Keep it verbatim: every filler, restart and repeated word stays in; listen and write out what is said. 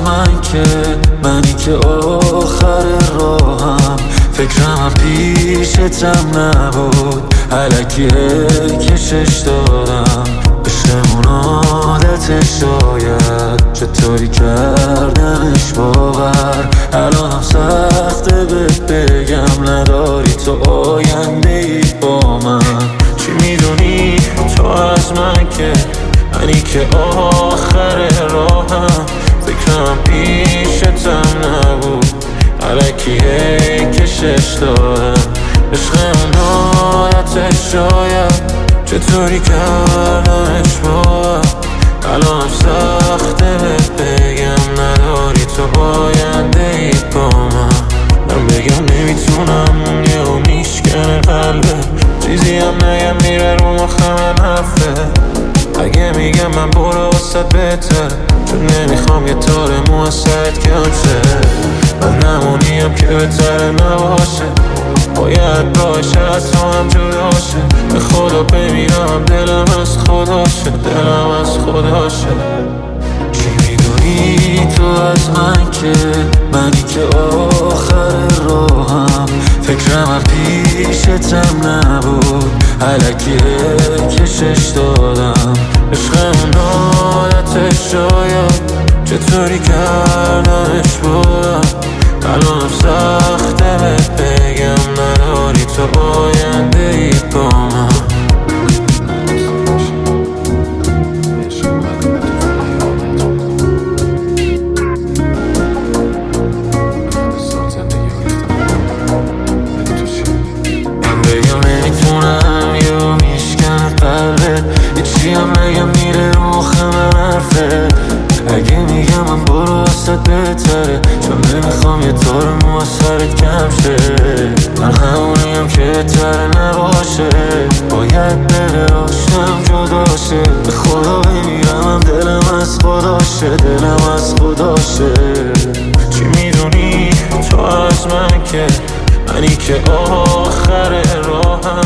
من که منی که آخر راهم، فکرم پیشتم نبود، الکی کشش دادم. عشقمون عادت شاید چطوری کردمش باور، الانم سخته بهت بگم نداری تو آینده ای با من. چی میدونی تو از من که منی که آخر راهم، فکرم پیشتم نبود، الکی کشش دادم. عشقمون عادت شاید چطوری کردمش باور، الانم سخته بهت بگم نداری تو آینده ای با من. من بگم نمیتونم یهو میشکنه قلبه، چیزی هم نگم میره رو مخم حرفه. اگه میگم من برو واسه بهتره، چون نمیخوام یه تار موسط کم شه. من نمونیم که بهتره نباشه، باید راهش از تو هم جدا شه. به خدا بمیرم دلم از خداشه، دلم از خداشه. چی میدونی تو از من که منی که آخر راهم، فکرم پیشتم نبود، الکی کشش دادم. عشقمون عادت شاید چطوری کردمش بودم، الانم سخته بهت بگم نداری تو آینده ای با من. من بگم نمیتونم یا میشکنه قلبت، یه چی هم نگم میره رو مخم حرفه. اگه میگم من برو واسه بهتره، چون نمیخوام یه تار مو سرت کم شه. من همونیم که بهتره نباشه، باید بره راشم جدا شه. به خدا بمیرم دلم از خداشه، دلم از خداشه. چی میدونی تو از من که منی که آخر راهم،